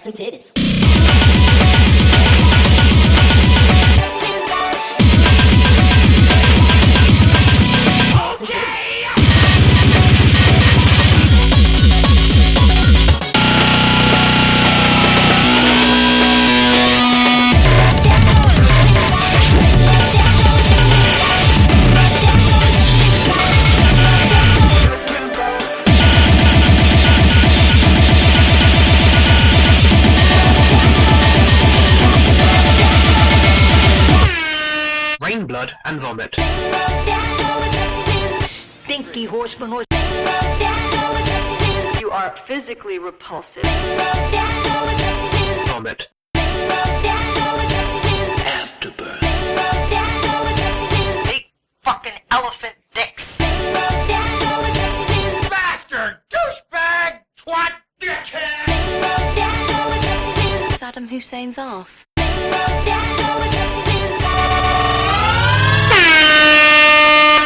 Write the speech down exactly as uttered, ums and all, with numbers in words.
and titties. Rain blood and vomit. Stinky horseman horse. You are physically repulsive. Vomit. Afterbirth. Big fucking elephant dicks. Bastard! Douchebag! Twat! Dickhead! Saddam Hussein's ass.